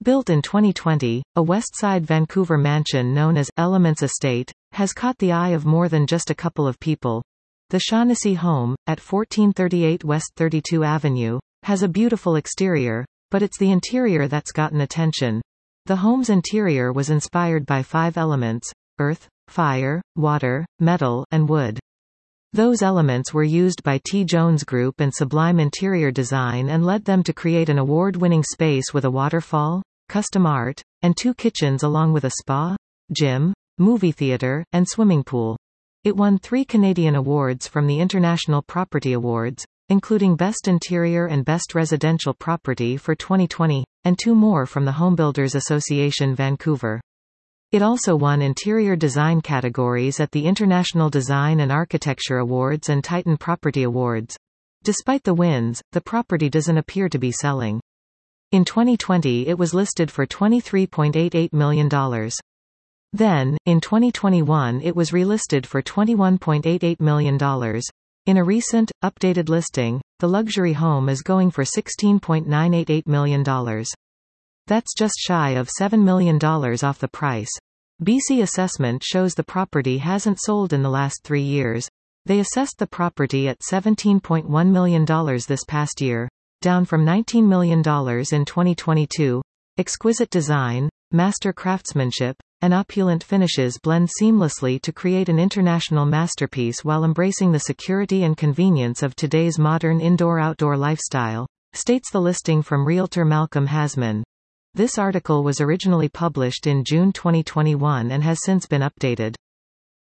Built in 2020, a Westside Vancouver mansion known as Elements Estate has caught the eye of more than just a couple of people. The Shaughnessy home, at 1438 West 32 Avenue, has a beautiful exterior, but it's the interior that's gotten attention. The home's interior was inspired by 5 elements: earth, fire, water, metal, and wood. Those elements were used by T. Jones Group and Sublime Interior Design and led them to create an award-winning space with a waterfall, custom art, and 2 kitchens along with a spa, gym, movie theater, and swimming pool. It won 3 Canadian awards from the International Property Awards, including Best Interior and Best Residential Property for 2020, and 2 more from the Homebuilders Association Vancouver. It also won interior design categories at the International Design and Architecture Awards and Titan Property Awards. Despite the wins, the property doesn't appear to be selling. In 2020 it was listed for $23.88 million. Then, in 2021 it was relisted for $21.88 million. In a recent, updated listing, the luxury home is going for $16.988 million. That's just shy of $7 million off the price. BC Assessment shows the property hasn't sold in the last 3 years. They assessed the property at $17.1 million this past year, down from $19 million in 2022. Exquisite design, master craftsmanship, and opulent finishes blend seamlessly to create an international masterpiece while embracing the security and convenience of today's modern indoor-outdoor lifestyle, states the listing from Realtor Malcolm Hasman. This article was originally published in June 2021 and has since been updated.